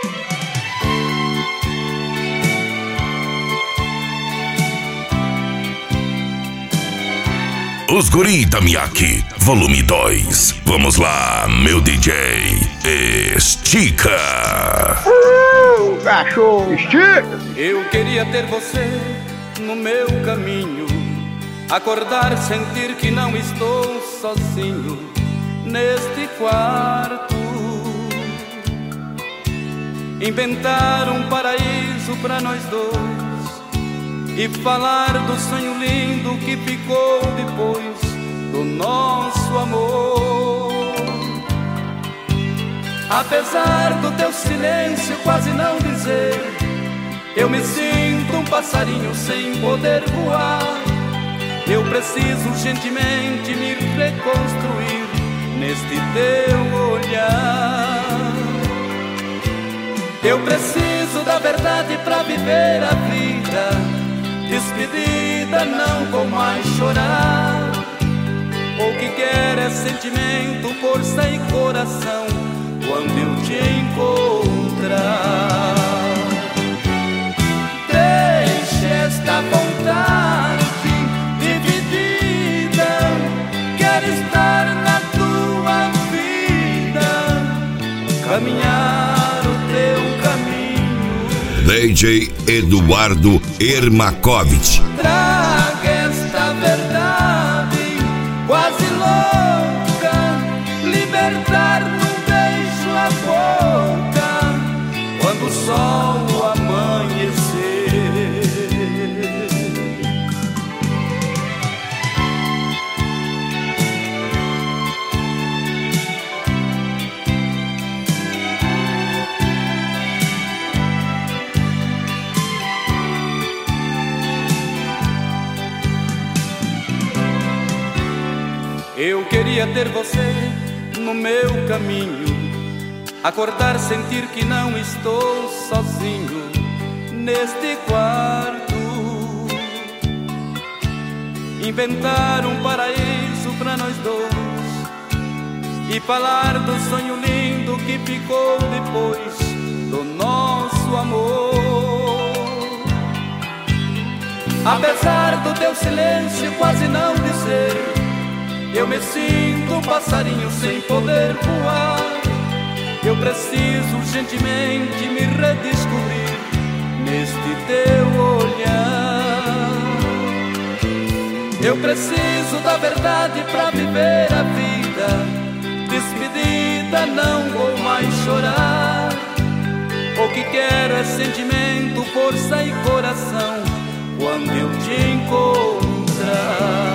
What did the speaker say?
Os Guri da Miyake, volume 2. Vamos lá, meu DJ, estica. Cachorro, estica. Eu queria ter você no meu caminho, acordar, sentir que não estou sozinho neste quarto, inventar um paraíso pra nós dois e falar do sonho lindo que ficou depois do nosso amor. Apesar do teu silêncio quase não dizer, eu me sinto um passarinho sem poder voar. Eu preciso urgentemente me reconstruir neste teu olhar. Eu preciso da verdade pra viver a vida. Despedida, não vou mais chorar. O que quer é sentimento, força e coração quando eu te encontrar. Deixe esta vontade dividida, quero estar na tua vida, caminhar o teu caminho. DJ Eduardo Ermakovich. Traga esta verdade quase louca, libertar num beijo a boca quando o sol amanhecer. Eu queria ter você no meu caminho, acordar, sentir que não estou sozinho neste quarto, inventar um paraíso pra nós dois e falar do sonho lindo que ficou depois do nosso amor. Apesar do teu silêncio quase não dizer, eu me sinto um passarinho sem poder voar. Eu preciso urgentemente me redescobrir neste teu olhar. Eu preciso da verdade pra viver a vida. Despedida, não vou mais chorar. O que quero é sentimento, força e coração quando eu te encontrar.